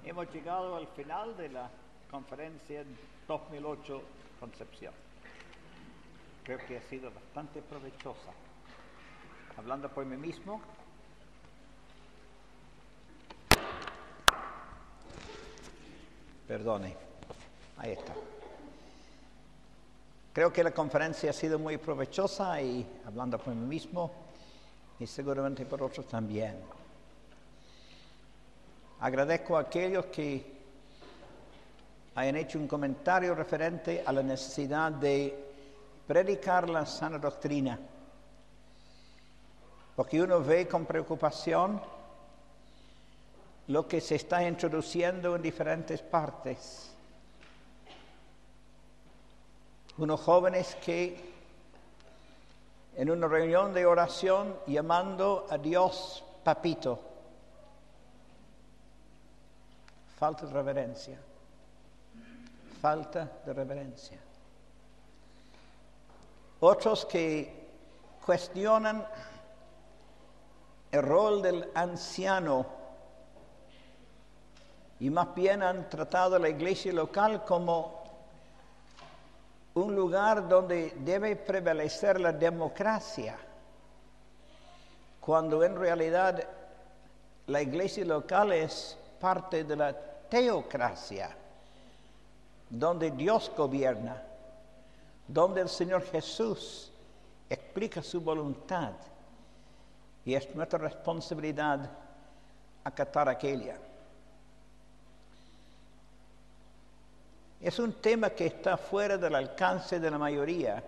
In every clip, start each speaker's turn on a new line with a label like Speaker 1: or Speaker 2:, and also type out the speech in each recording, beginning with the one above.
Speaker 1: Hemos llegado al final de la conferencia 2008 Concepción. Creo que ha sido bastante provechosa. Hablando por mí mismo, perdone, ahí está. Creo que la conferencia ha sido muy provechosa y hablando por mí mismo y seguramente por otros también. Agradezco a aquellos que hayan hecho un comentario referente a la necesidad de predicar la sana doctrina, porque uno ve con preocupación lo que se está introduciendo en diferentes partes. Unos jóvenes que en una reunión de oración llamando a Dios papito. Falta de reverencia. Falta de reverencia. Otros que cuestionan el rol del anciano y más bien han tratado a la iglesia local como un lugar donde debe prevalecer la democracia, cuando en realidad la iglesia local es parte de la teocracia, donde Dios gobierna, donde el Señor Jesús explica su voluntad y es nuestra responsabilidad acatar aquella. Es un tema que está fuera del alcance de la mayoría,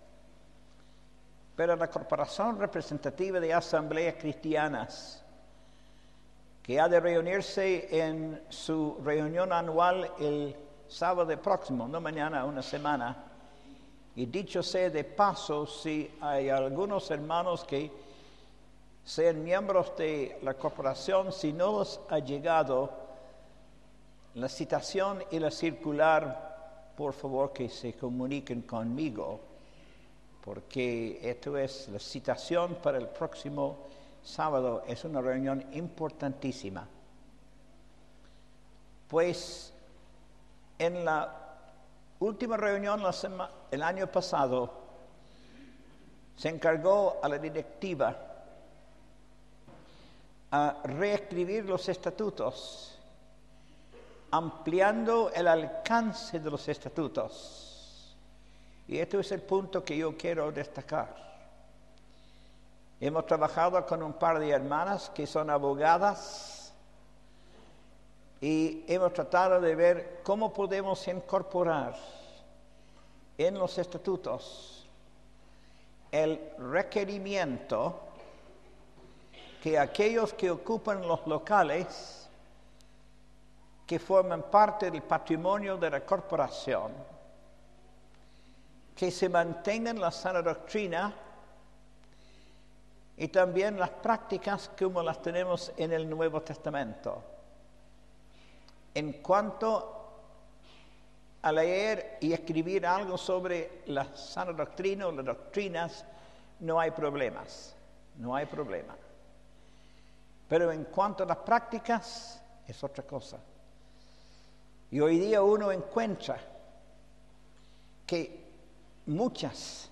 Speaker 1: pero la Corporación Representativa de Asambleas Cristianas, que ha de reunirse en su reunión anual el sábado próximo, no mañana, una semana, y dicho sea de paso, si hay algunos hermanos que sean miembros de la corporación, si no les ha llegado la citación y la circular, por favor que se comuniquen conmigo, porque esto es la citación para el próximo sábado, es una reunión importantísima. Pues en la última reunión el año pasado se encargó a la directiva a reescribir los estatutos, ampliando el alcance de los estatutos. Y este es el punto que yo quiero destacar. Hemos trabajado con un par de hermanas que son abogadas y hemos tratado de ver cómo podemos incorporar en los estatutos el requerimiento que aquellos que ocupan los locales que forman parte del patrimonio de la corporación, que se mantengan la sana doctrina y también las prácticas como las tenemos en el Nuevo Testamento. En cuanto a leer y escribir algo sobre la sana doctrina o las doctrinas, no hay problemas, no hay problema. Pero en cuanto a las prácticas, es otra cosa. Y hoy día uno encuentra que muchas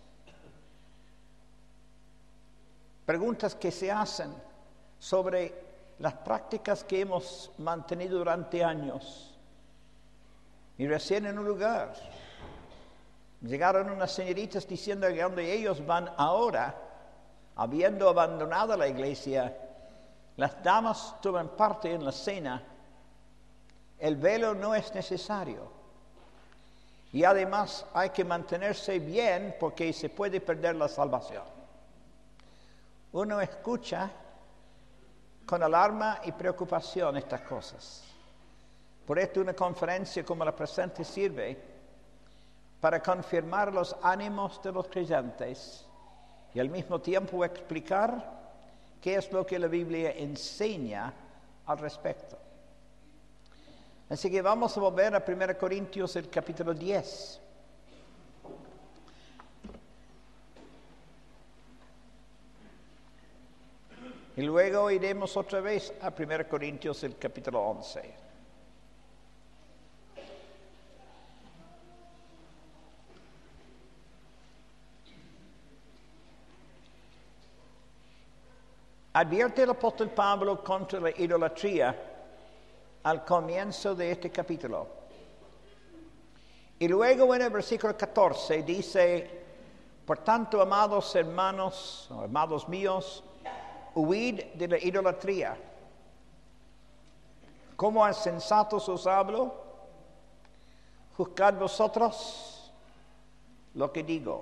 Speaker 1: preguntas que se hacen sobre las prácticas que hemos mantenido durante años. Y recién en un lugar llegaron unas señoritas diciendo que donde ellos van ahora, habiendo abandonado la iglesia, las damas toman parte en la cena. El velo no es necesario. Y además hay que mantenerse bien porque se puede perder la salvación. Uno escucha con alarma y preocupación estas cosas. Por esto una conferencia como la presente sirve para confirmar los ánimos de los creyentes y al mismo tiempo explicar qué es lo que la Biblia enseña al respecto. Así que vamos a volver a 1 Corintios, el capítulo 10. Y luego iremos otra vez a 1 Corintios, el capítulo 11. Advierte el apóstol Pablo contra la idolatría al comienzo de este capítulo. Y luego en el versículo 14 dice: por tanto, amados hermanos, o amados míos, huid de la idolatría. Como a sensatos os hablo, juzgad vosotros lo que digo.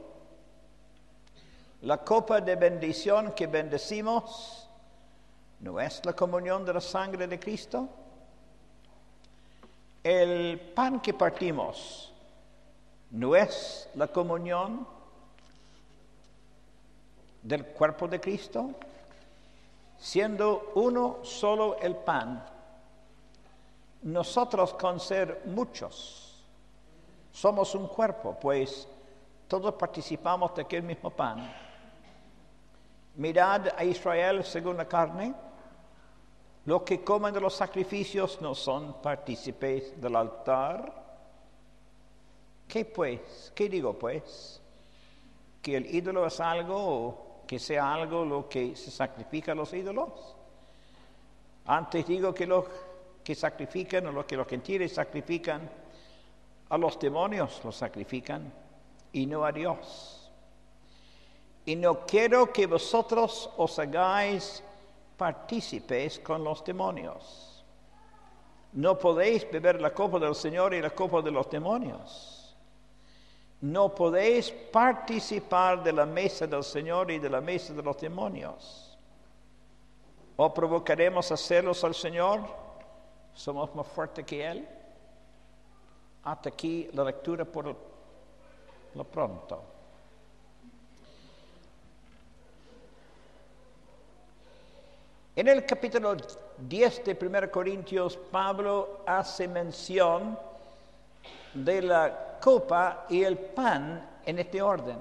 Speaker 1: La copa de bendición que bendecimos, ¿no es la comunión de la sangre de Cristo? El pan que partimos, ¿no es la comunión del cuerpo de Cristo? Siendo uno solo el pan, nosotros con ser muchos somos un cuerpo, pues todos participamos de aquel mismo pan. Mirad a Israel según la carne. Los que comen de los sacrificios no son partícipes del altar. ¿Qué pues? ¿Qué digo pues? ¿Que el ídolo es algo o que sea algo lo que se sacrifica a los ídolos? Antes digo que los que sacrifican o los gentiles sacrifican a los demonios, los sacrifican y no a Dios. Y no quiero que vosotros os hagáis partícipes con los demonios. No podéis beber la copa del Señor y la copa de los demonios. No podéis participar de la mesa del Señor y de la mesa de los demonios. ¿O provocaremos a celos al Señor? ¿Somos más fuertes que Él? Hasta aquí la lectura por lo pronto. En el capítulo 10 de 1 Corintios, Pablo hace mención de la copa y el pan en este orden.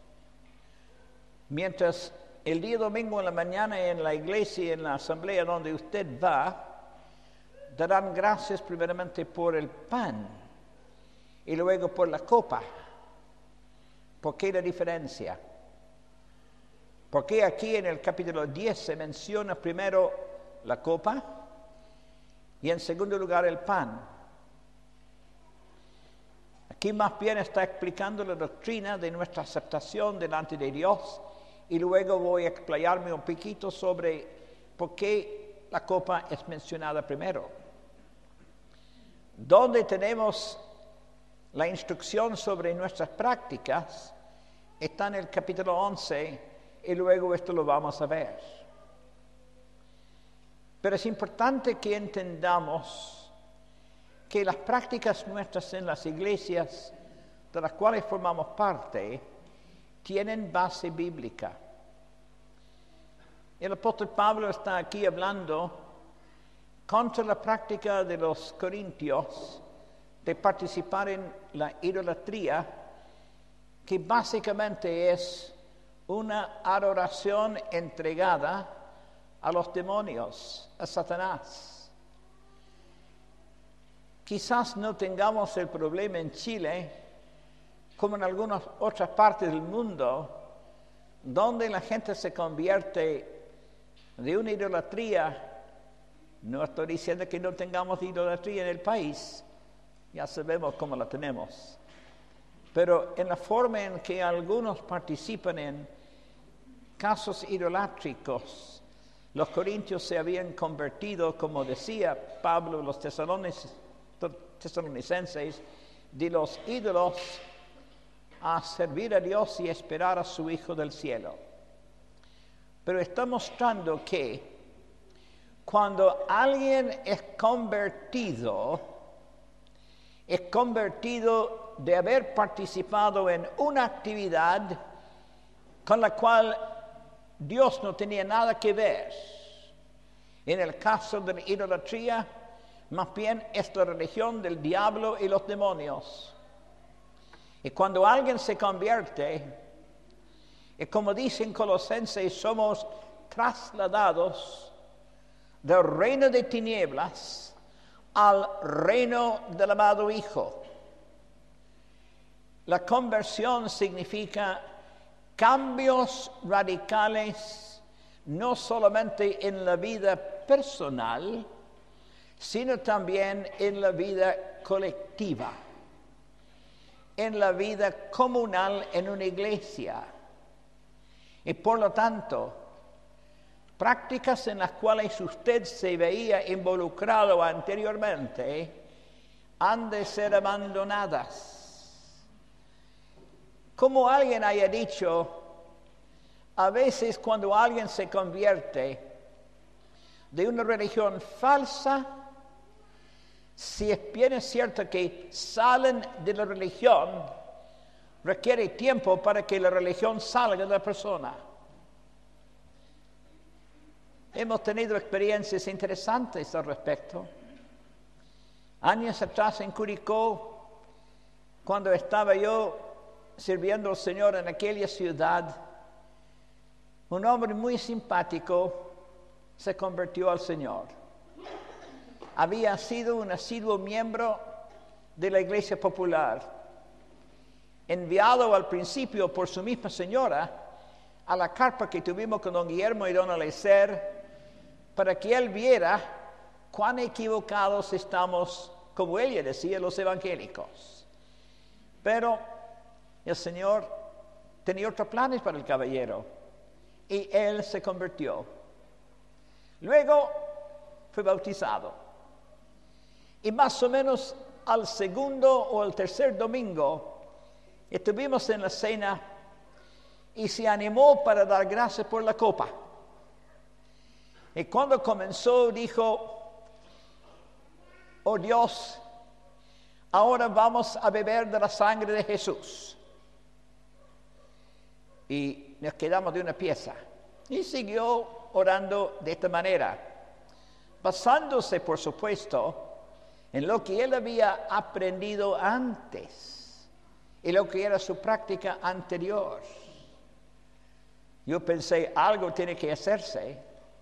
Speaker 1: Mientras el día domingo en la mañana en la iglesia, en la asamblea donde usted va, darán gracias primeramente por el pan y luego por la copa. ¿Por qué la diferencia? Porque aquí en el capítulo 10 se menciona primero la copa y en segundo lugar el pan. Aquí más bien está explicando la doctrina de nuestra aceptación delante de Dios y luego voy a explayarme un poquito sobre por qué la copa es mencionada primero. Donde tenemos la instrucción sobre nuestras prácticas está en el capítulo 11 y luego esto lo vamos a ver. Pero es importante que entendamos que las prácticas nuestras en las iglesias de las cuales formamos parte tienen base bíblica. El apóstol Pablo está aquí hablando contra la práctica de los corintios de participar en la idolatría, que básicamente es una adoración entregada a los demonios, a Satanás. Quizás no tengamos el problema en Chile, como en algunas otras partes del mundo, donde la gente se convierte de una idolatría. No estoy diciendo que no tengamos idolatría en el país, ya sabemos cómo la tenemos. Pero en la forma en que algunos participan en casos idolátricos, los corintios se habían convertido, como decía Pablo, los tesalonicenses, de los ídolos a servir a Dios y esperar a su Hijo del cielo. Pero está mostrando que cuando alguien es convertido de haber participado en una actividad con la cual Dios no tenía nada que ver. En el caso de la idolatría, más bien es la religión del diablo y los demonios. Y cuando alguien se convierte, y como dicen Colosenses, somos trasladados del reino de tinieblas al reino del amado Hijo. La conversión significa cambios radicales no solamente en la vida personal, sino también en la vida colectiva, en la vida comunal en una iglesia. Y por lo tanto, prácticas en las cuales usted se veía involucrado anteriormente han de ser abandonadas. Como alguien haya dicho, a veces cuando alguien se convierte de una religión falsa, si es bien cierto que salen de la religión, requiere tiempo para que la religión salga de la persona. Hemos tenido experiencias interesantes al respecto. Años atrás en Curicó, cuando estaba yo sirviendo al Señor en aquella ciudad, un hombre muy simpático se convirtió al Señor. Había sido un asiduo miembro de la Iglesia Popular, enviado al principio por su misma señora a la carpa que tuvimos con don Guillermo y don Alecer, para que él viera cuán equivocados estamos, como ella decía, los evangélicos. Pero el Señor tenía otros planes para el caballero y él se convirtió. Luego fue bautizado. Y más o menos al segundo o al tercer domingo estuvimos en la cena y se animó para dar gracias por la copa. Y cuando comenzó dijo, oh Dios, ahora vamos a beber de la sangre de Jesús. Y nos quedamos de una pieza. Y siguió orando de esta manera, basándose, por supuesto, en lo que él había aprendido antes y lo que era su práctica anterior. Yo pensé, algo tiene que hacerse.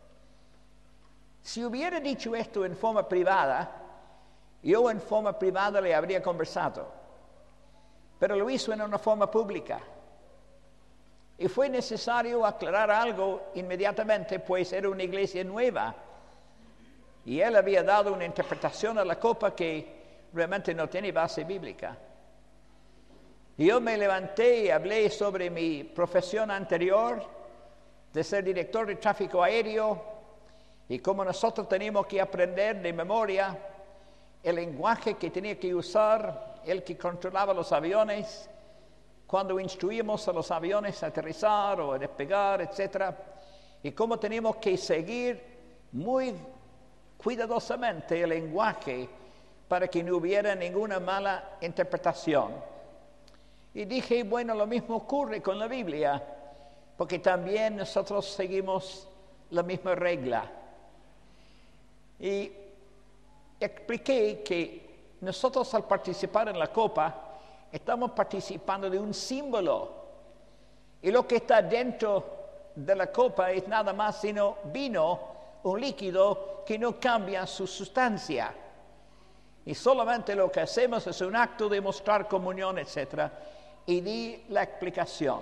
Speaker 1: Si hubiera dicho esto en forma privada, yo en forma privada le habría conversado. Pero lo hizo en una forma pública. Y fue necesario aclarar algo inmediatamente, pues era una iglesia nueva. Y él había dado una interpretación a la copa que realmente no tiene base bíblica. Y yo me levanté y hablé sobre mi profesión anterior de ser director de tráfico aéreo y cómo nosotros teníamos que aprender de memoria el lenguaje que tenía que usar el que controlaba los aviones cuando instruíamos a los aviones a aterrizar o a despegar, etc. Y cómo teníamos que seguir muy cuidadosamente el lenguaje para que no hubiera ninguna mala interpretación. Y dije, bueno, lo mismo ocurre con la Biblia, porque también nosotros seguimos la misma regla. Y expliqué que nosotros al participar en la copa, estamos participando de un símbolo. Y lo que está dentro de la copa es nada más sino vino, un líquido que no cambia su sustancia. Y solamente lo que hacemos es un acto de mostrar comunión, etc. Y di la explicación.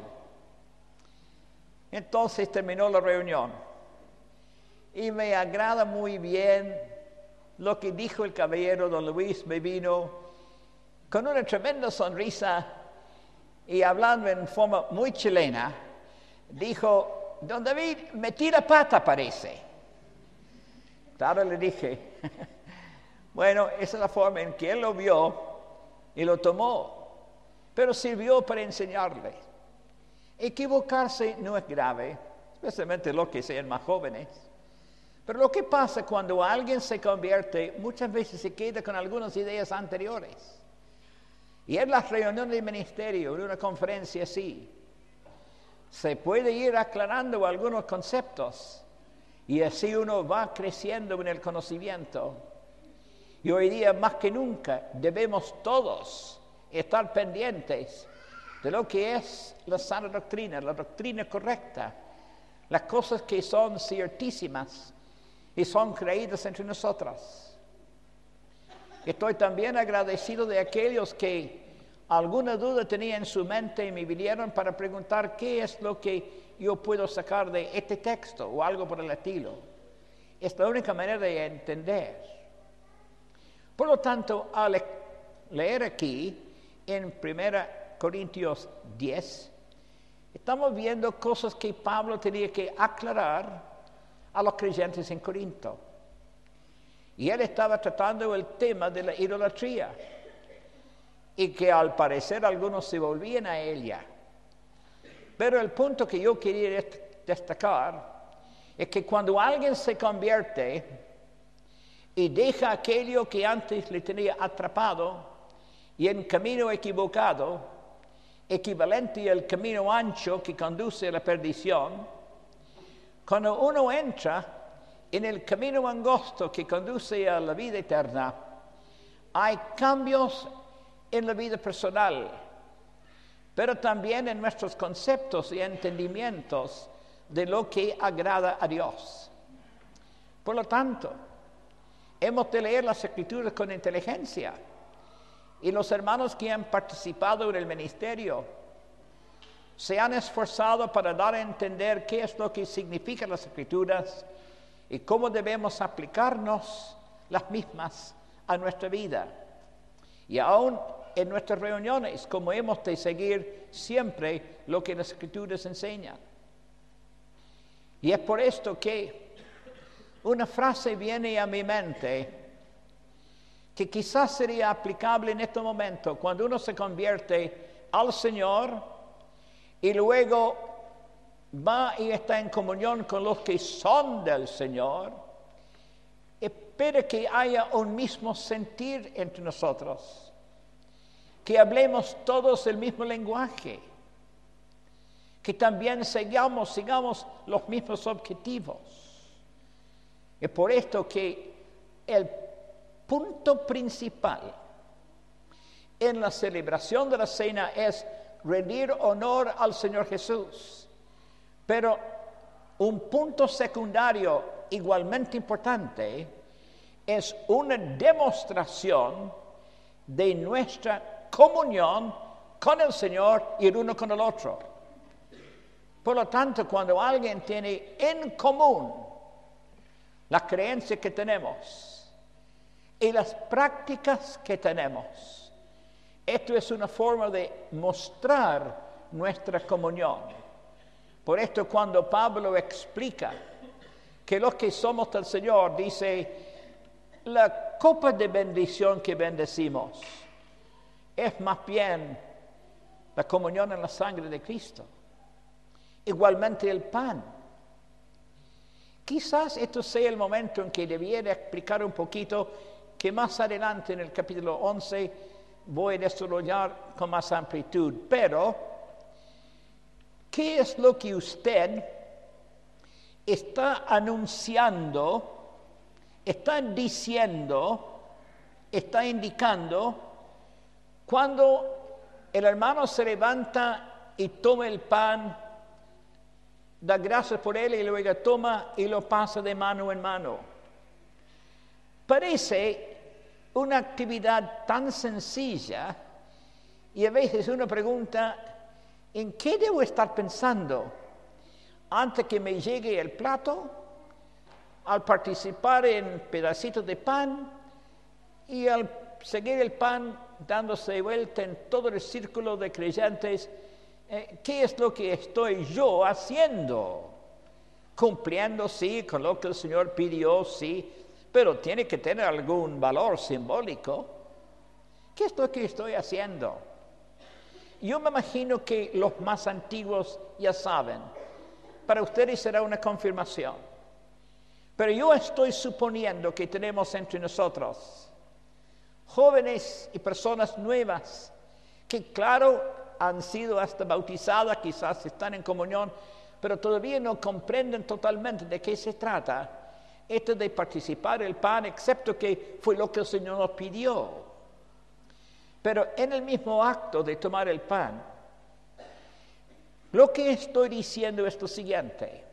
Speaker 1: Entonces terminó la reunión. Y me agrada muy bien lo que dijo el caballero don Luis. Me vino con una tremenda sonrisa y hablando en forma muy chilena. Dijo, don David, metí la pata parece. Claro, le dije, bueno, esa es la forma en que él lo vio y lo tomó, pero sirvió para enseñarle. Equivocarse no es grave, especialmente los que sean más jóvenes. Pero lo que pasa cuando alguien se convierte, muchas veces se queda con algunas ideas anteriores. Y en las reuniones de ministerio, en una conferencia así, se puede ir aclarando algunos conceptos. Y así uno va creciendo en el conocimiento. Y hoy día más que nunca debemos todos estar pendientes de lo que es la sana doctrina, la doctrina correcta, las cosas que son ciertísimas y son creídas entre nosotros. Estoy también agradecido de aquellos que alguna duda tenía en su mente y me vinieron para preguntar qué es lo que yo puedo sacar de este texto o algo por el estilo. Es la única manera de entender. Por lo tanto, al leer aquí en 1 Corintios 10, estamos viendo cosas que Pablo tenía que aclarar a los creyentes en Corinto. Y él estaba tratando el tema de la idolatría, y que al parecer algunos se volvían a ella. Pero el punto que yo quería destacar es que cuando alguien se convierte y deja aquello que antes le tenía atrapado y en camino equivocado, equivalente al camino ancho que conduce a la perdición, cuando uno entra en el camino angosto que conduce a la vida eterna, hay cambios en la vida personal, pero también en nuestros conceptos y entendimientos de lo que agrada a Dios. Por lo tanto, hemos de leer las Escrituras con inteligencia, y los hermanos que han participado en el ministerio se han esforzado para dar a entender qué es lo que significan las Escrituras y cómo debemos aplicarnos las mismas a nuestra vida. Y aún en nuestras reuniones, como hemos de seguir siempre lo que las Escrituras enseñan. Y es por esto que una frase viene a mi mente que quizás sería aplicable en este momento, cuando uno se convierte al Señor y luego va y está en comunión con los que son del Señor. Espera que haya un mismo sentir entre nosotros, que hablemos todos el mismo lenguaje, que también sigamos los mismos objetivos. Es por esto que el punto principal en la celebración de la cena es rendir honor al Señor Jesús. Pero un punto secundario igualmente importante es una demostración de nuestra comunión con el Señor y el uno con el otro. Por lo tanto, cuando alguien tiene en común la creencia que tenemos y las prácticas que tenemos, esto es una forma de mostrar nuestra comunión. Por esto, cuando Pablo explica que los que somos del Señor, dice, la copa de bendición que bendecimos es más bien la comunión en la sangre de Cristo. Igualmente el pan. Quizás esto sea el momento en que debiera explicar un poquito, que más adelante en el capítulo 11 voy a desarrollar con más amplitud. Pero, ¿qué es lo que usted está anunciando, está diciendo, está indicando cuando el hermano se levanta y toma el pan, da gracias por él y luego toma y lo pasa de mano en mano? Parece una actividad tan sencilla, y a veces uno pregunta, ¿en qué debo estar pensando antes que me llegue el plato, al participar en pedacitos de pan y al seguir el pan dándose vuelta en todo el círculo de creyentes? ¿Qué es lo que estoy yo haciendo? Cumpliendo, sí, con lo que el Señor pidió, sí, pero tiene que tener algún valor simbólico. ¿Qué es lo que estoy haciendo? Yo me imagino que los más antiguos ya saben. Para ustedes será una confirmación. Pero yo estoy suponiendo que tenemos entre nosotros jóvenes y personas nuevas que, claro, han sido hasta bautizadas, quizás están en comunión, pero todavía no comprenden totalmente de qué se trata esto de participar del pan, excepto que fue lo que el Señor nos pidió. Pero en el mismo acto de tomar el pan, lo que estoy diciendo es lo siguiente.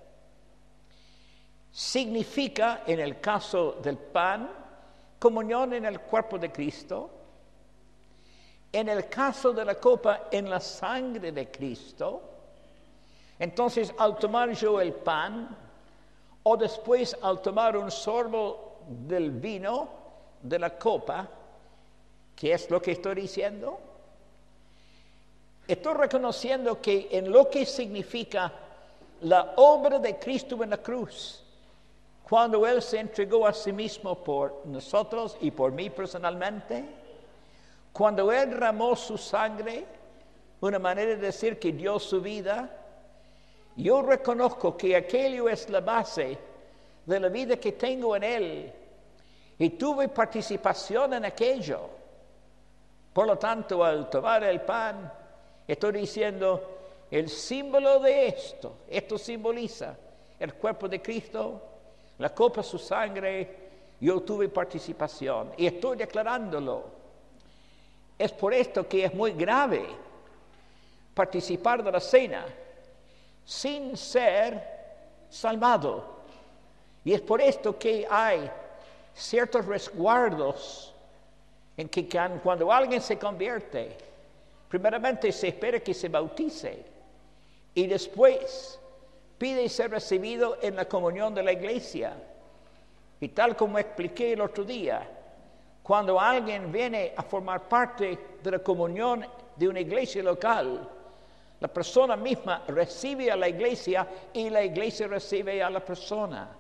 Speaker 1: Significa, en el caso del pan, comunión en el cuerpo de Cristo, En el caso de la copa, en la sangre de Cristo, entonces al tomar yo el pan, o después al tomar un sorbo del vino, de la copa, ¿qué es lo que estoy diciendo? Estoy reconociendo que en lo que significa la obra de Cristo en la cruz, cuando Él se entregó a sí mismo por nosotros y por mí personalmente, cuando Él derramó su sangre, una manera de decir que dio su vida, yo reconozco que aquello es la base de la vida que tengo en Él y tuve participación en aquello. Por lo tanto, al tomar el pan, estoy diciendo, el símbolo de esto simboliza el cuerpo de Cristo, la copa, su sangre, yo tuve participación y estoy declarándolo. Es por esto que es muy grave participar de la cena sin ser salvado. Y es por esto que hay ciertos resguardos en que cuando alguien se convierte, primeramente se espera que se bautice y después pide ser recibido en la comunión de la iglesia. Y tal como expliqué el otro día, cuando alguien viene a formar parte de la comunión de una iglesia local, la persona misma recibe a la iglesia y la iglesia recibe a la persona.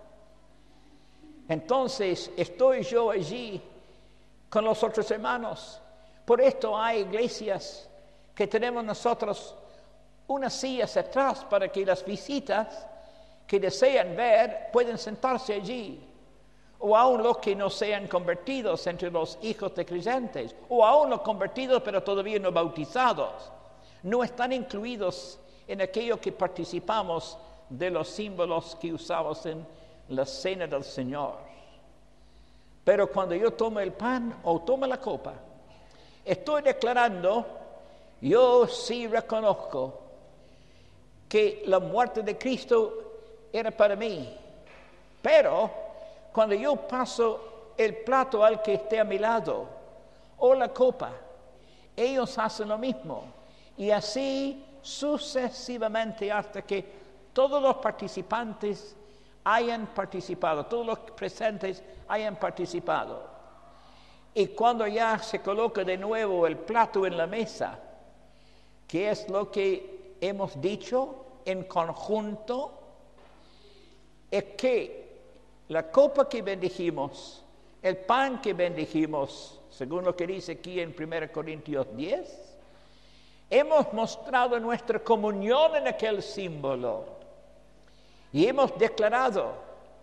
Speaker 1: Entonces estoy yo allí con los otros hermanos. Por esto hay iglesias que tenemos nosotros unas sillas atrás para que las visitas que desean ver pueden sentarse allí. O aún los que no sean convertidos entre los hijos de creyentes, o aún los convertidos pero todavía no bautizados, no están incluidos en aquello que participamos de los símbolos que usamos en la cena del Señor. Pero cuando yo tomo el pan o tomo la copa, estoy declarando, yo sí reconozco que la muerte de Cristo era para mí, pero cuando yo paso el plato al que esté a mi lado o la copa, ellos hacen lo mismo y así sucesivamente hasta que todos los participantes hayan participado, todos los presentes hayan participado. Y cuando ya se coloca de nuevo el plato en la mesa, que es lo que hemos dicho en conjunto, es que la copa que bendijimos, el pan que bendijimos, según lo que dice aquí en 1 Corintios 10, hemos mostrado nuestra comunión en aquel símbolo y hemos declarado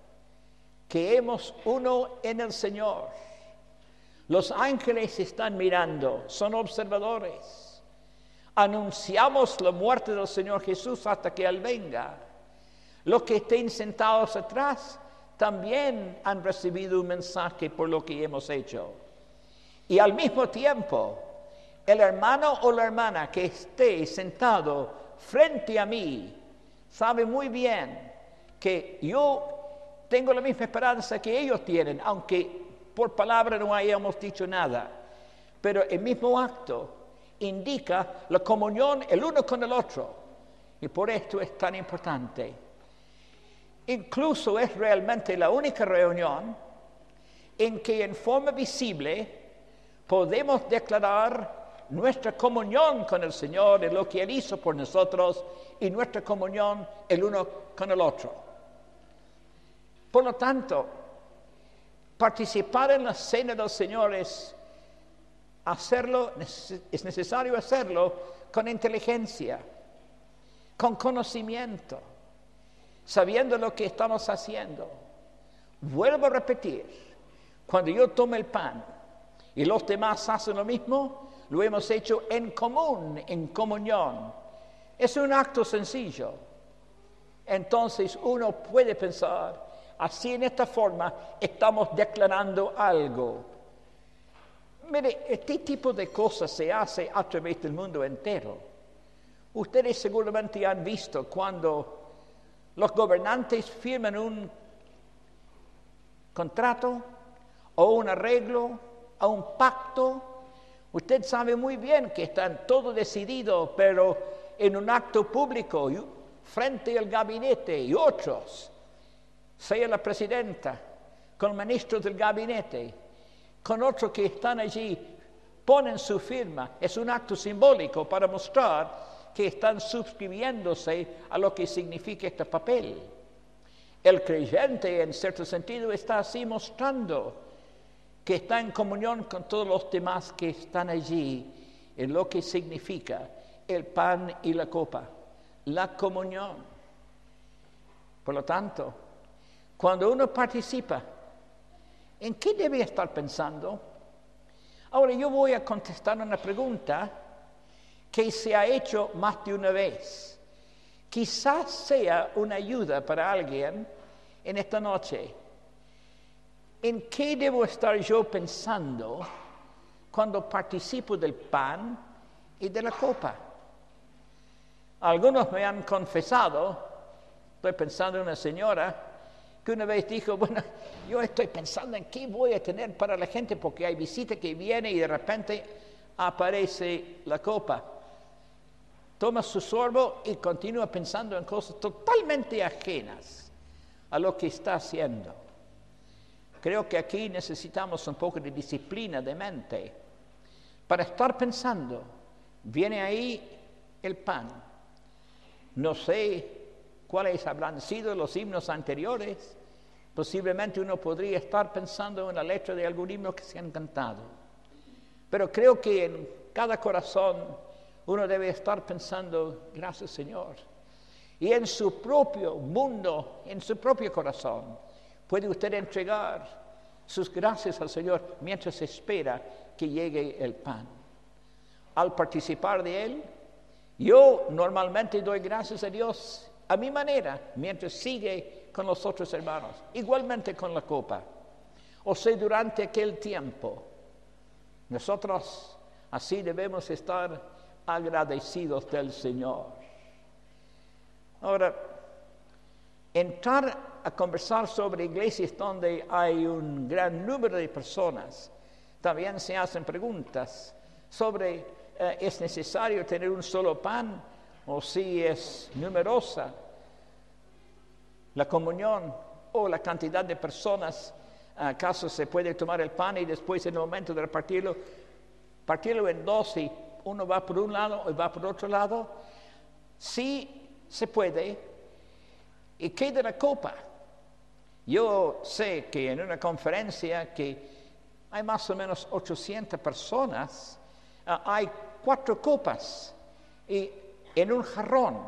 Speaker 1: que hemos uno en el Señor. Los ángeles están mirando, son observadores. Anunciamos la muerte del Señor Jesús hasta que Él venga. Los que estén sentados atrás también han recibido un mensaje por lo que hemos hecho. Y al mismo tiempo, el hermano o la hermana que esté sentado frente a mí sabe muy bien que yo tengo la misma esperanza que ellos tienen, aunque por palabra no hayamos dicho nada. Pero el mismo acto indica la comunión el uno con el otro. Y por esto es tan importante. Incluso es realmente la única reunión en que en forma visible podemos declarar nuestra comunión con el Señor en lo que Él hizo por nosotros y nuestra comunión el uno con el otro. Por lo tanto, participar en la cena del Señor es necesario hacerlo con inteligencia, con conocimiento, sabiendo lo que estamos haciendo. Vuelvo a repetir, cuando yo tomo el pan y los demás hacen lo mismo, lo hemos hecho en común, en comunión. Es un acto sencillo. Entonces uno puede pensar, así en esta forma estamos declarando algo. Mire, este tipo de cosas se hace a través del mundo entero. Ustedes seguramente han visto cuando los gobernantes firman un contrato o un arreglo o un pacto. Usted sabe muy bien que están todo decidido, pero en un acto público, frente al gabinete y otros, sea la presidenta, con ministros del gabinete, con otros que están allí, ponen su firma. Es un acto simbólico para mostrar que están suscribiéndose a lo que significa este papel. El creyente, en cierto sentido, está así mostrando que está en comunión con todos los demás que están allí, en lo que significa el pan y la copa, la comunión. Por lo tanto, cuando uno participa, ¿en qué debe estar pensando? Ahora yo voy a contestar una pregunta que se ha hecho más de una vez. Quizás sea una ayuda para alguien en esta noche. ¿En qué debo estar yo pensando cuando participo del pan y de la copa? Algunos me han confesado, estoy pensando en una señora que una vez dijo, bueno, yo estoy pensando en qué voy a tener para la gente porque hay visita que viene y de repente aparece la copa. Toma su sorbo y continúa pensando en cosas totalmente ajenas a lo que está haciendo. Creo que aquí necesitamos un poco de disciplina de mente para estar pensando. Viene ahí el pan. No sé cuáles habrán sido los himnos anteriores. Posiblemente uno podría estar pensando en la letra de algún himno que se han cantado. Pero creo que en cada corazón uno debe estar pensando, gracias Señor. Y en su propio mundo, en su propio corazón, puede usted entregar sus gracias al Señor mientras espera que llegue el pan. Al participar de él, yo normalmente doy gracias a Dios a mi manera, mientras sigue con los otros hermanos, igualmente con la copa. O sea, durante aquel tiempo, nosotros así debemos estar agradecidos del Señor. Ahora, entrar a conversar sobre iglesias donde hay un gran número de personas, también se hacen preguntas sobre ¿es necesario tener un solo pan o si es numerosa la comunión o la cantidad de personas? ¿Acaso se puede tomar el pan y después en el momento de partirlo en dos y uno va por un lado y va por otro lado? Sí se puede. ¿Y qué de la copa? Yo sé que en una conferencia que hay más o menos 800 personas, hay 4 copas y en un jarrón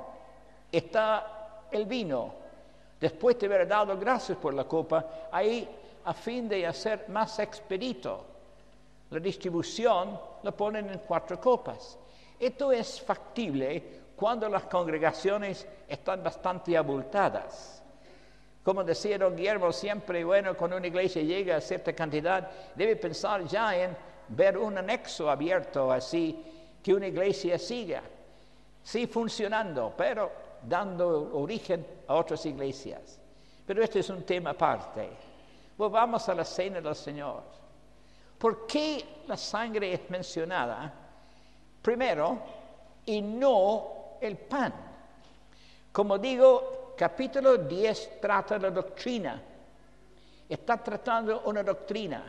Speaker 1: está el vino. Después de haber dado gracias por la copa, ahí a fin de hacer más expedito la distribución, la ponen en 4 copas. Esto es factible cuando las congregaciones están bastante abultadas. Como decía don Guillermo, siempre, bueno, cuando una iglesia llega a cierta cantidad, debe pensar ya en ver un anexo abierto así, que una iglesia siga, sí funcionando, pero dando origen a otras iglesias. Pero este es un tema aparte. Volvamos a la cena del Señor. ¿Por qué la sangre es mencionada primero y no el pan? Como digo, capítulo 10 trata la doctrina. Está tratando una doctrina.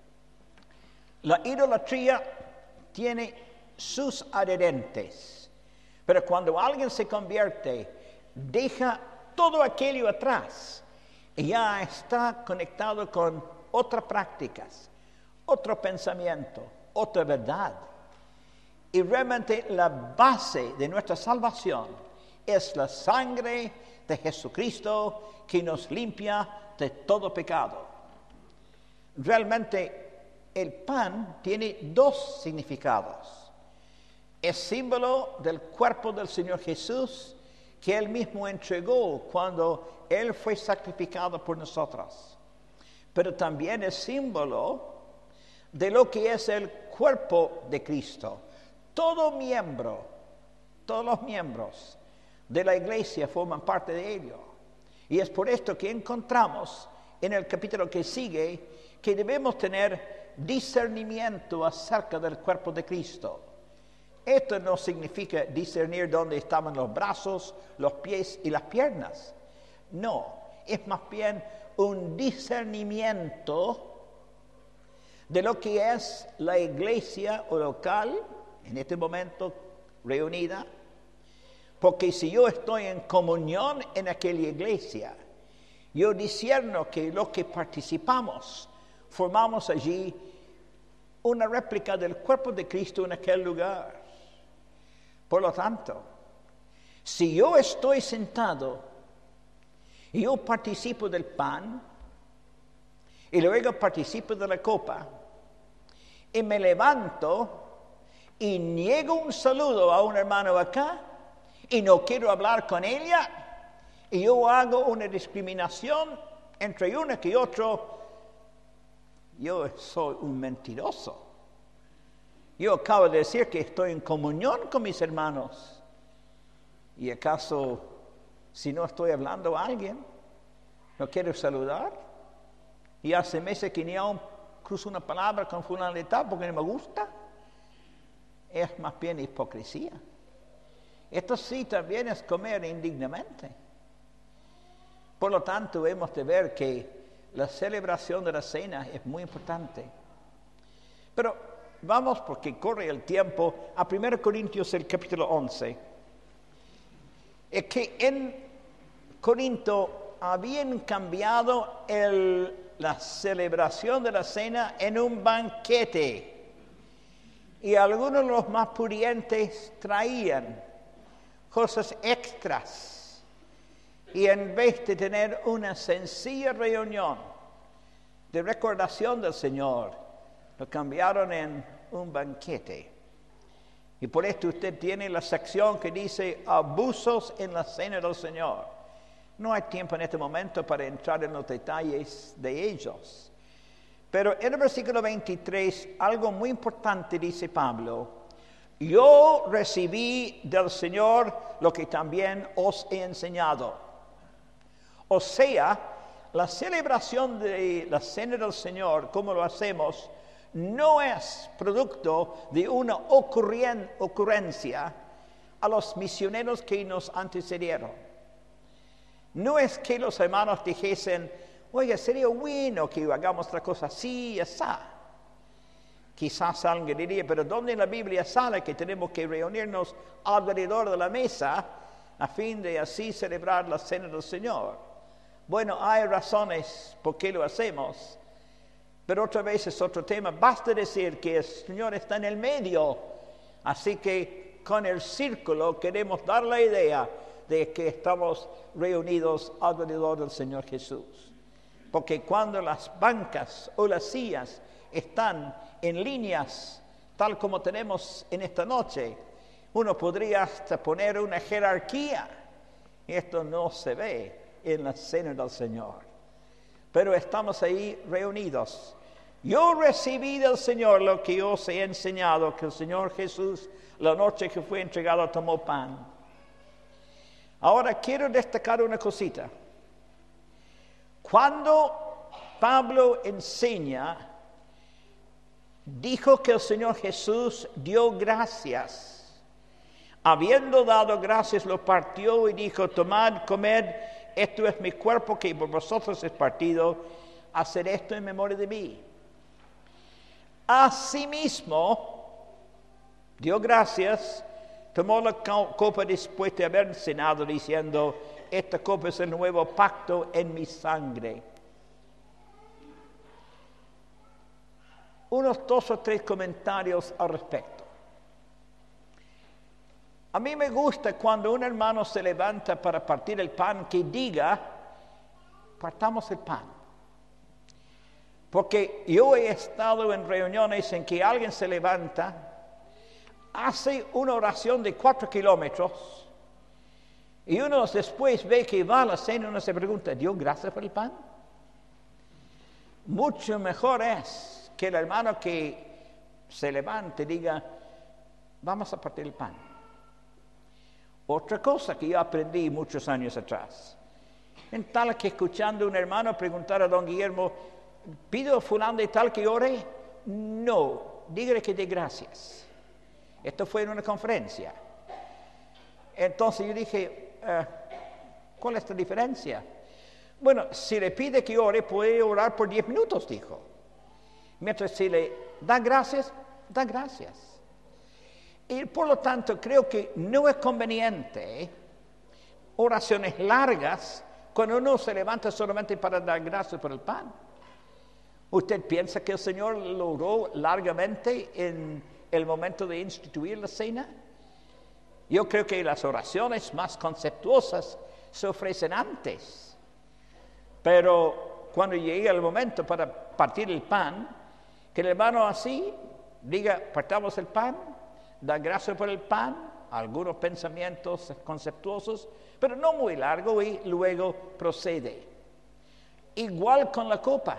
Speaker 1: La idolatría tiene sus adherentes, pero cuando alguien se convierte, deja todo aquello atrás y ya está conectado con otras prácticas, otro pensamiento, otra verdad. Y realmente la base de nuestra salvación es la sangre de Jesucristo que nos limpia de todo pecado. Realmente el pan tiene 2 significados. Es símbolo del cuerpo del Señor Jesús que Él mismo entregó cuando Él fue sacrificado por nosotros. Pero también es símbolo de lo que es el cuerpo de Cristo. Todos los miembros de la iglesia forman parte de ello. Y es por esto que encontramos en el capítulo que sigue que debemos tener discernimiento acerca del cuerpo de Cristo. Esto no significa discernir dónde estaban los brazos, los pies y las piernas. No, es más bien un discernimiento de lo que es la iglesia o local, en este momento reunida, porque si yo estoy en comunión en aquella iglesia, yo discierno que lo que participamos, formamos allí una réplica del cuerpo de Cristo en aquel lugar. Por lo tanto, si yo estoy sentado y yo participo del pan y luego participo de la copa y me levanto y niego un saludo a un hermano acá y no quiero hablar con ella y yo hago una discriminación entre uno y otro, yo soy un mentiroso. Yo acabo de decir que estoy en comunión con mis hermanos. ¿Y acaso, si no estoy hablando a alguien, no quiero saludar? Y hace meses que ni aún cruzo una palabra con fulano de tal porque no me gusta. Es más bien hipocresía. Esto sí también es comer indignamente. Por lo tanto, hemos de ver que la celebración de la cena es muy importante. Pero vamos, porque corre el tiempo, a 1 Corintios, el capítulo 11. Es que en Corinto habían cambiado la celebración de la cena en un banquete. Y algunos de los más pudientes traían cosas extras. Y en vez de tener una sencilla reunión de recordación del Señor, lo cambiaron en un banquete. Y por esto usted tiene la sección que dice abusos en la cena del Señor. No hay tiempo en este momento para entrar en los detalles de ellos. Pero en el versículo 23, algo muy importante dice Pablo: yo recibí del Señor lo que también os he enseñado. O sea, la celebración de la cena del Señor, como lo hacemos, no es producto de una ocurrencia a los misioneros que nos antecedieron. No es que los hermanos dijesen, oiga, sería bueno que hagamos otra cosa así y así. Quizás alguien diría, pero ¿dónde en la Biblia sale que tenemos que reunirnos alrededor de la mesa a fin de así celebrar la cena del Señor? Bueno, hay razones por qué lo hacemos. Pero otra vez es otro tema. Basta decir que el Señor está en el medio. Así que con el círculo queremos dar la idea de que estamos reunidos alrededor del Señor Jesús. Porque cuando las bancas o las sillas están en líneas, tal como tenemos en esta noche, uno podría hasta poner una jerarquía. Y esto no se ve en la cena del Señor. Pero estamos ahí reunidos. Yo recibí del Señor lo que yo os he enseñado, que el Señor Jesús, la noche que fue entregado, tomó pan. Ahora quiero destacar una cosita. Cuando Pablo enseña, dijo que el Señor Jesús dio gracias. Habiendo dado gracias, lo partió y dijo, tomad, comed, esto es mi cuerpo que por vosotros es partido, haced esto en memoria de mí. Asimismo, dio gracias, tomó la copa después de haber cenado, diciendo, esta copa es el nuevo pacto en mi sangre. Unos 2 o 3 comentarios al respecto. A mí me gusta cuando un hermano se levanta para partir el pan que diga, partamos el pan. Porque yo he estado en reuniones en que alguien se levanta, hace una oración de 4 kilómetros y uno después ve que va a la cena y uno se pregunta, ¿dio gracias por el pan? Mucho mejor es que el hermano que se levante diga, vamos a partir el pan. Otra cosa que yo aprendí muchos años atrás, en tal que escuchando a un hermano preguntar a don Guillermo, ¿pido a fulano de tal que ore? no, dígale que dé gracias. Esto fue en una conferencia. Entonces yo dije, ¿cuál es la diferencia? Bueno, si le pide que ore, puede orar por 10 minutos, dijo. Mientras si le da gracias, da gracias. Y por lo tanto, creo que no es conveniente oraciones largas cuando uno se levanta solamente para dar gracias por el pan. ¿Usted piensa que el Señor lo oró largamente en el momento de instituir la cena? Yo creo que las oraciones más conceptuosas se ofrecen antes. Pero cuando llegue el momento para partir el pan, que el hermano así diga, partamos el pan, da gracias por el pan, algunos pensamientos conceptuosos, pero no muy largo, y luego procede. Igual con la copa.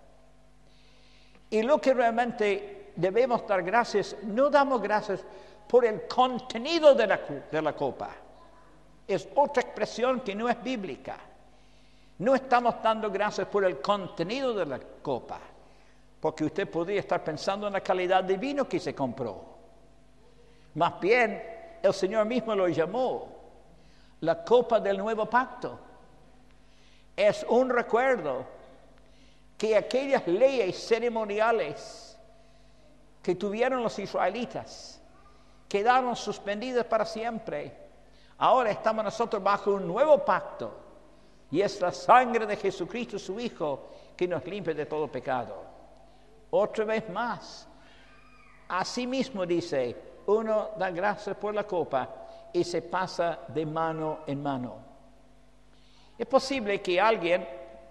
Speaker 1: Y lo que realmente debemos dar gracias, no damos gracias por el contenido de la copa. Es otra expresión que no es bíblica. No estamos dando gracias por el contenido de la copa, porque usted podría estar pensando en la calidad de vino que se compró. Más bien, el Señor mismo lo llamó la copa del nuevo pacto. Es un recuerdo que aquellas leyes ceremoniales que tuvieron los israelitas quedaron suspendidas para siempre. Ahora estamos nosotros bajo un nuevo pacto, y es la sangre de Jesucristo, su Hijo, que nos limpia de todo pecado. Otra vez más, asimismo dice, uno da gracias por la copa y se pasa de mano en mano. Es posible que alguien,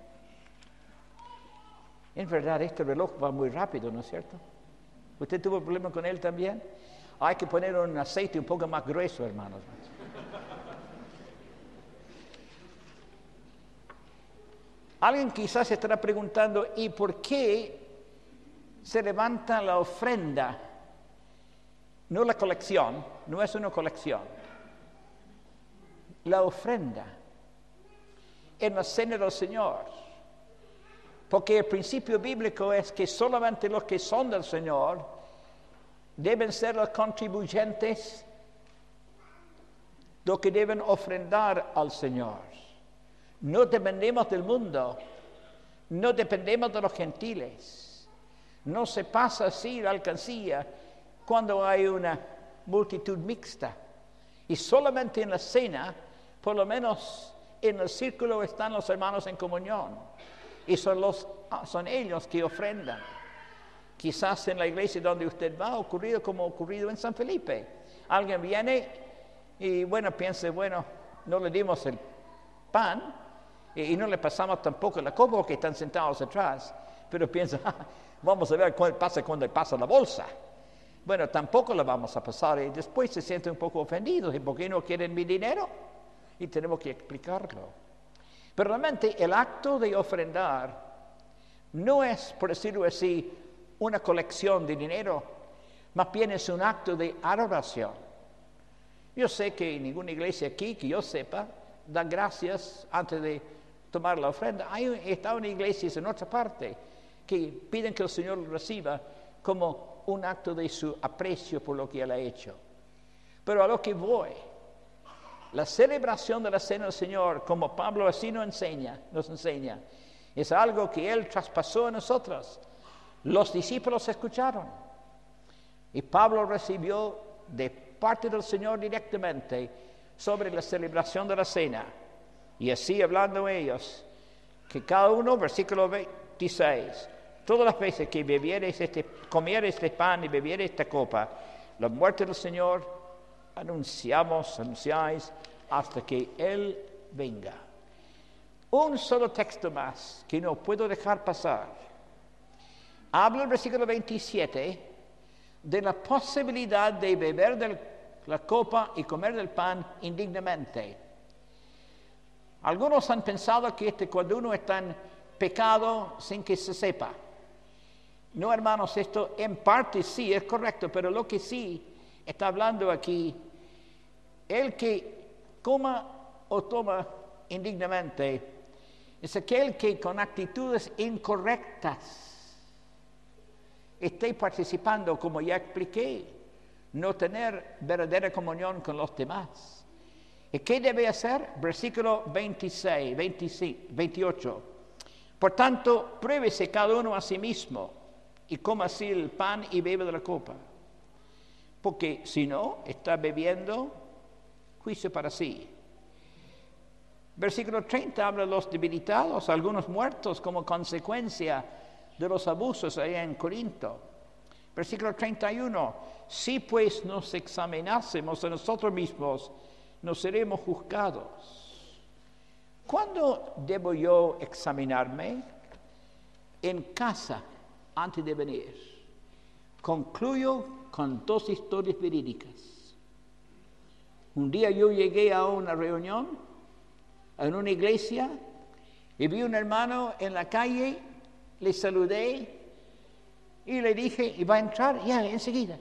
Speaker 1: en verdad este reloj va muy rápido, ¿no es cierto? ¿Usted tuvo problema con él también? Hay que poner un aceite un poco más grueso, hermanos. Alguien quizás estará preguntando, ¿y por qué se levanta la ofrenda? No la colección, no es una colección. La ofrenda en la cena del Señor. Porque el principio bíblico es que solamente los que son del Señor deben ser los contribuyentes, los que deben ofrendar al Señor. No dependemos del mundo, no dependemos de los gentiles. No se pasa así la alcancía cuando hay una multitud mixta. Y solamente en la cena, por lo menos en el círculo, están los hermanos en comunión. Y son ellos que ofrendan. Quizás en la iglesia donde usted va ha ocurrido como ha ocurrido en San Felipe. Alguien viene y piensa, no le dimos el pan y no le pasamos tampoco la copa porque están sentados atrás. Pero piensa, vamos a ver qué pasa cuando pasa la bolsa. Tampoco la vamos a pasar, y después se sienten un poco ofendidos. ¿Y por qué no quieren mi dinero? Y tenemos que explicarlo. Pero realmente el acto de ofrendar no es, por decirlo así, una colección de dinero, más bien es un acto de adoración. Yo sé que ninguna iglesia aquí, que yo sepa, da gracias antes de tomar la ofrenda. Hay estado en iglesias en otra parte que piden que el Señor lo reciba como un acto de su aprecio por lo que Él ha hecho. Pero a lo que voy, la celebración de la cena del Señor, como Pablo así nos enseña, es algo que Él traspasó a nosotros. Los discípulos escucharon y Pablo recibió de parte del Señor directamente sobre la celebración de la cena. Y así hablando ellos, que cada uno, versículo 26, todas las veces que comiereis este pan y bebiereis esta copa, la muerte del Señor anunciáis hasta que Él venga. Un solo texto más que no puedo dejar pasar. Habla el versículo 27 de la posibilidad de beber de la copa y comer del pan indignamente. Algunos han pensado que cuando uno está en pecado sin que se sepa. No, hermanos, esto en parte sí es correcto, pero lo que sí está hablando aquí, el que coma o toma indignamente es aquel que con actitudes incorrectas esté participando, como ya expliqué, no tener verdadera comunión con los demás. ¿Y qué debe hacer? Versículo 26, 25, 28. Por tanto, pruébese cada uno a sí mismo y coma así el pan y bebe de la copa. Porque si no, está bebiendo juicio para sí. Versículo 30 habla de los debilitados, algunos muertos como consecuencia de los abusos allá en Corinto. Versículo 31, si pues nos examinásemos a nosotros mismos, no seremos juzgados. ¿Cuándo debo yo examinarme? En casa, antes de venir. Concluyo con 2 historias verídicas. Un día yo llegué a una reunión en una iglesia y vi un hermano en la calle, le saludé y le dije, ¿y va a entrar? Ya, enseguida.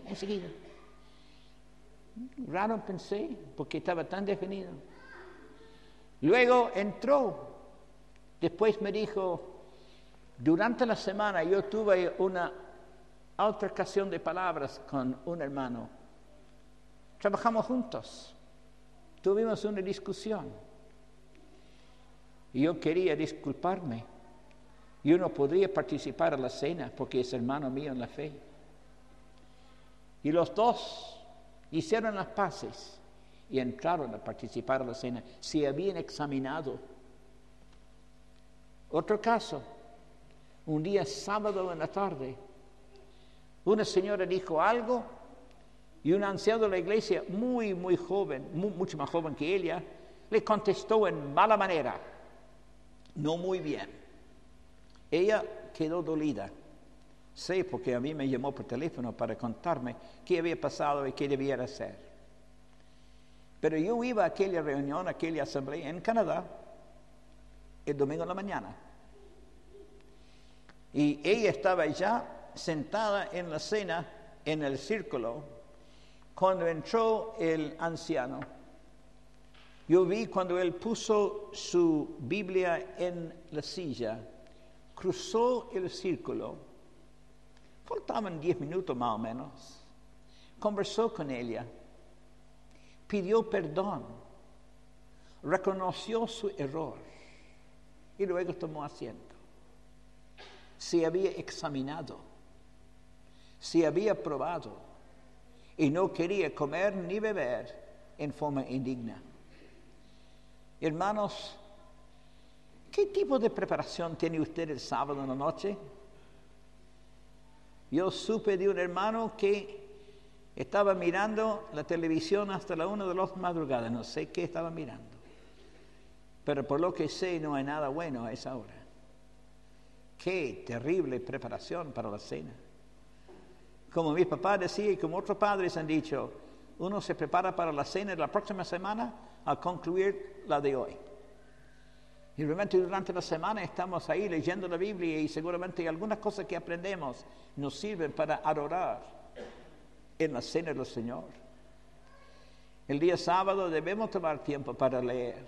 Speaker 1: Raro pensé, porque estaba tan definido. Luego entró. Después me dijo, durante la semana yo tuve una altercación de palabras con un hermano. Trabajamos juntos. Tuvimos una discusión. Y yo quería disculparme. Yo no podría participar en la cena porque es hermano mío en la fe. Y los dos hicieron las paces y entraron a participar en la cena. Se habían examinado. Otro caso, un día sábado en la tarde, una señora dijo algo y un anciano de la iglesia, muy joven, mucho más joven que ella, le contestó en mala manera, no muy bien. Ella quedó dolida. Sé porque a mí me llamó por teléfono para contarme qué había pasado y qué debía hacer. Pero yo iba a aquella reunión, a aquella asamblea en Canadá, el domingo en la mañana. Y ella estaba ya sentada en la cena, en el círculo, cuando entró el anciano. Yo vi cuando él puso su Biblia en la silla, cruzó el círculo, faltaban 10 minutos más o menos, conversó con ella, pidió perdón, reconoció su error y luego tomó asiento. Se había examinado, se había probado y no quería comer ni beber en forma indigna. Hermanos, ¿qué tipo de preparación tiene usted el sábado en la noche? Yo supe de un hermano que estaba mirando la televisión hasta la 1 de la madrugada. No sé qué estaba mirando. Pero por lo que sé, no hay nada bueno a esa hora. Qué terrible preparación para la cena. Como mi papá decía y como otros padres han dicho, uno se prepara para la cena de la próxima semana al concluir la de hoy. Y realmente durante la semana estamos ahí leyendo la Biblia y seguramente algunas cosas que aprendemos nos sirven para adorar en la cena del Señor. El día sábado debemos tomar tiempo para leer.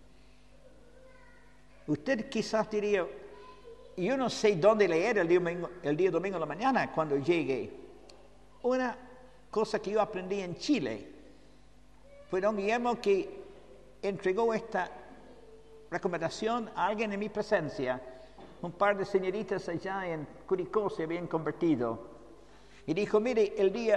Speaker 1: Usted quizás diría, yo no sé dónde leer el día domingo en la mañana cuando llegue. Una cosa que yo aprendí en Chile fue don Guillermo que entregó esta recomendación a alguien en mi presencia. Un par de señoritas allá en Curicó se habían convertido. Y dijo, mire,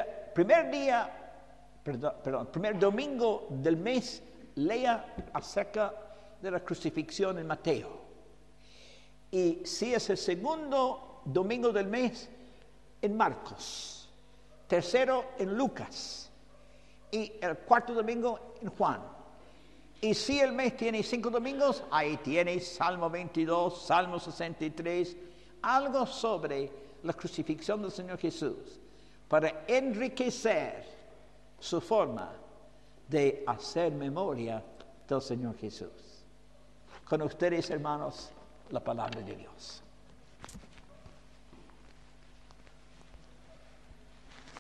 Speaker 1: primer domingo del mes, lea acerca de la crucifixión en Mateo. Y si es el segundo domingo del mes, en Marcos. Tercero, en Lucas. Y el cuarto domingo, en Juan. Y si el mes tiene 5 domingos, ahí tienes Salmo 22, Salmo 63, algo sobre la crucifixión del Señor Jesús, para enriquecer su forma de hacer memoria del Señor Jesús. Con ustedes, hermanos, la palabra de Dios.